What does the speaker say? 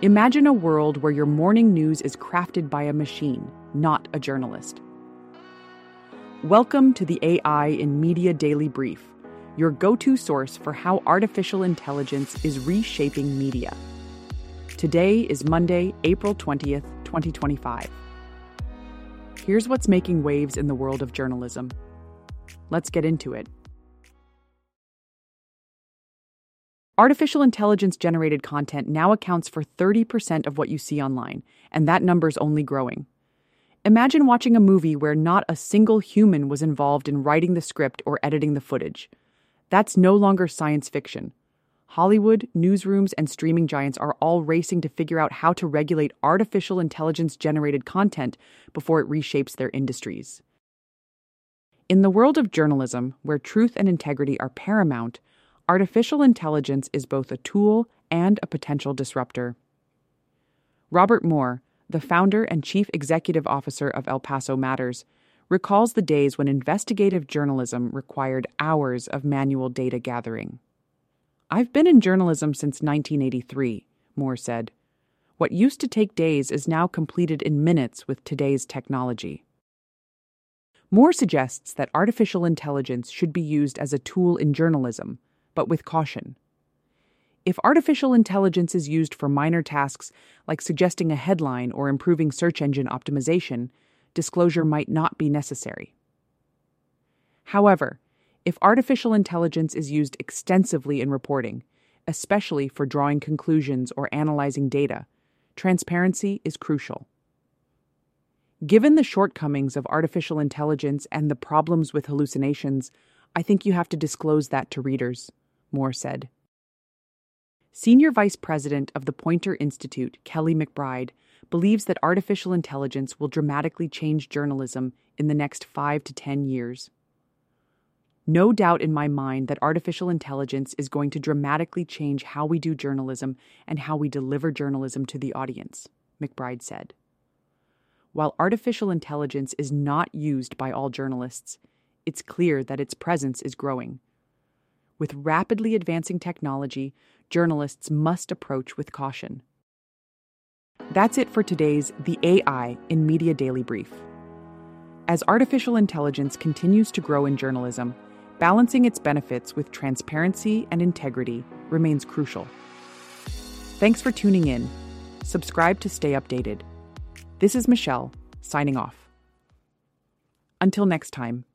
Imagine a world where your morning news is crafted by a machine, not a journalist. Welcome to the AI in Media Daily Brief, your go-to source for how artificial intelligence is reshaping media. Today is Monday, April 20th, 2025. Here's what's making waves in the world of journalism. Let's get into it. Artificial intelligence-generated content now accounts for 30% of what you see online, and that number's only growing. Imagine watching a movie where not a single human was involved in writing the script or editing the footage. That's no longer science fiction. Hollywood, newsrooms, and streaming giants are all racing to figure out how to regulate artificial intelligence-generated content before it reshapes their industries. In the world of journalism, where truth and integrity are paramount, artificial intelligence is both a tool and a potential disruptor. Robert Moore, the founder and chief executive officer of El Paso Matters, recalls the days when investigative journalism required hours of manual data gathering. "I've been in journalism since 1983, Moore said. "What used to take days is now completed in minutes with today's technology." Moore suggests that artificial intelligence should be used as a tool in journalism, but with caution. If artificial intelligence is used for minor tasks like suggesting a headline or improving search engine optimization, disclosure might not be necessary. However, if artificial intelligence is used extensively in reporting, especially for drawing conclusions or analyzing data, transparency is crucial. Given the shortcomings of artificial intelligence and the problems with hallucinations, I think you have to disclose that to readers, Moore said. Senior Vice President of the Poynter Institute, Kelly McBride, believes that artificial intelligence will dramatically change journalism in the next 5 to 10 years. "No doubt in my mind that artificial intelligence is going to dramatically change how we do journalism and how we deliver journalism to the audience," McBride said. While artificial intelligence is not used by all journalists, it's clear that its presence is growing. With rapidly advancing technology, journalists must approach with caution. That's it for today's The AI in Media Daily Brief. As artificial intelligence continues to grow in journalism, balancing its benefits with transparency and integrity remains crucial. Thanks for tuning in. Subscribe to stay updated. This is Michelle, signing off. Until next time.